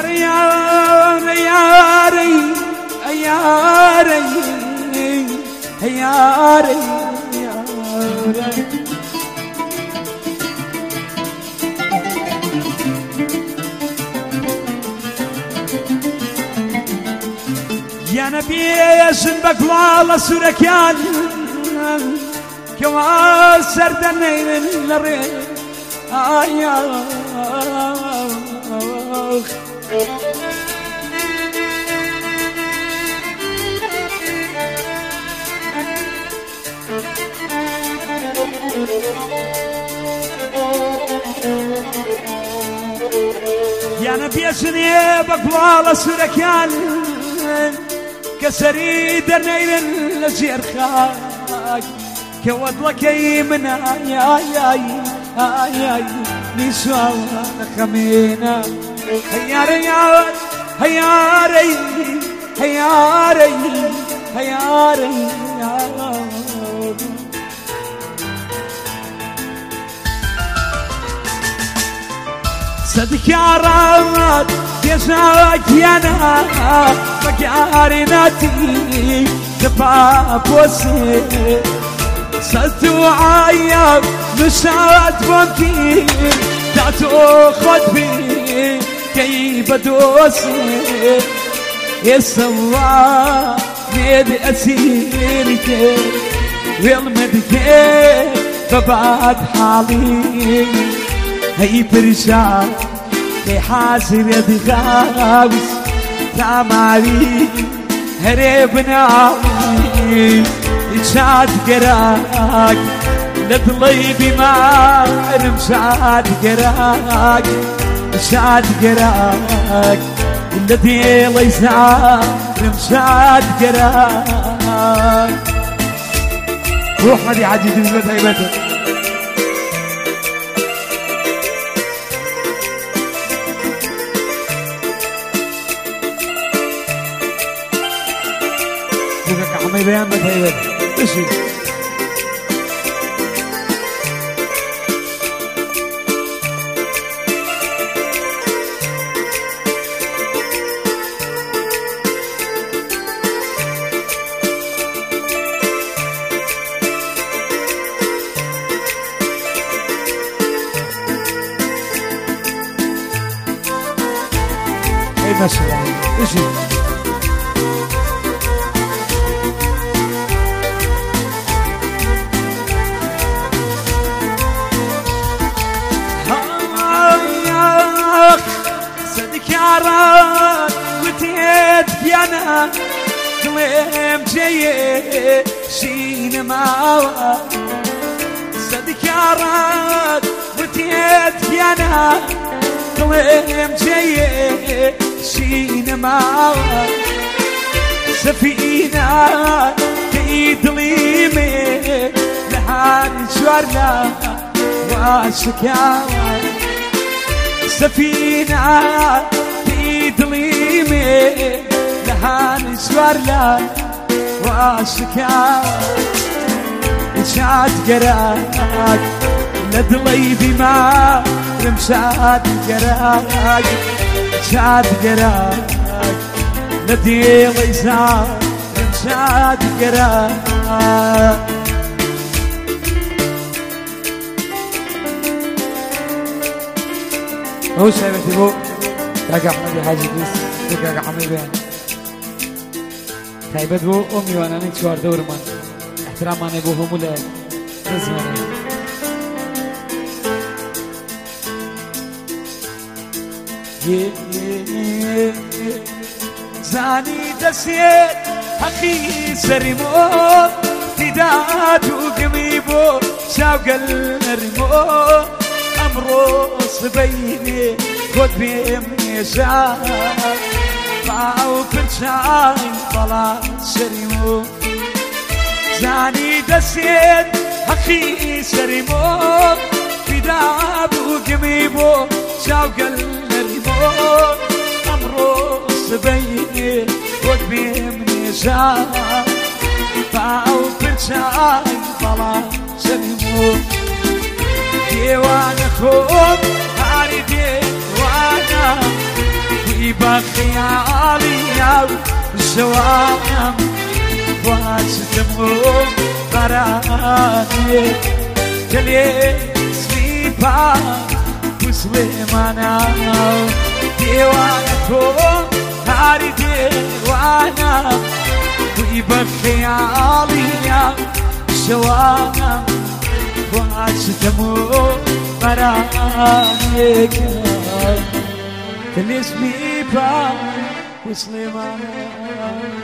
ياري ياري ياري ياري ياري ياري يا نبي يا سنبك والله سركان كما سردني من الريح يا نبي سنبك والله سركان كسري درني للزير خاك كوضلك من آي نسوا خمينا هياري هياري هياري هياري صدق يا رب يساك يا نار مكارناتي تفاقوسي صدق عيب مساعد ممكن تعتو خطبي كي بدوسي يسوا ميد أسيرك والمدك فبعد حالي هي برشا كي حاسر يدي غاوس تعماري هربنا عوي إنشاد قراك لطليبي ما رمشاد قراك إنشاد قراك الذي ليسع رمشاد قراك روح مدي عجيز بزمت هيبتك عمي بيان متهيبت اشي اي ماشي اشي وتيت بيانا قلم جاي شين معاوا صدق يا راد وتيت بيانا قلم جاي شين معاوا سفينة في ظليمي لحان شوارنا واشكاوا سفينة في ظليمي لهان سوارلا واشكا شاد قراك لدليبي ما رمشاد قراك شاد قراك لديلي زار رمشاد قراك هو سايبتي بو كاكا حمدي حاجي بيس كاكا حمدي بيان تايبت بو أمي وانا نكشوار دورمان احتراماني بو همولا نزماني زاني دسيت حقي سرمو فداد وقميبو شاوق الرمو أمرو صبيني خد بيمني شاي باو بنشاي طلع سرمو زاني دسيت حقي سرمو فداد وقميبو شاوق الرمو أمرو صبيني خد بيمني شاي باو بنشاي طلع سرمو ديوان خوب هاري ديوانا بخيالي وشوام واشتمو براني كلي سليبا وسليمانا ديوانكو هاري ديوانا وبخيالي وشوام واشتمو براني كلي سليبا وسليمانا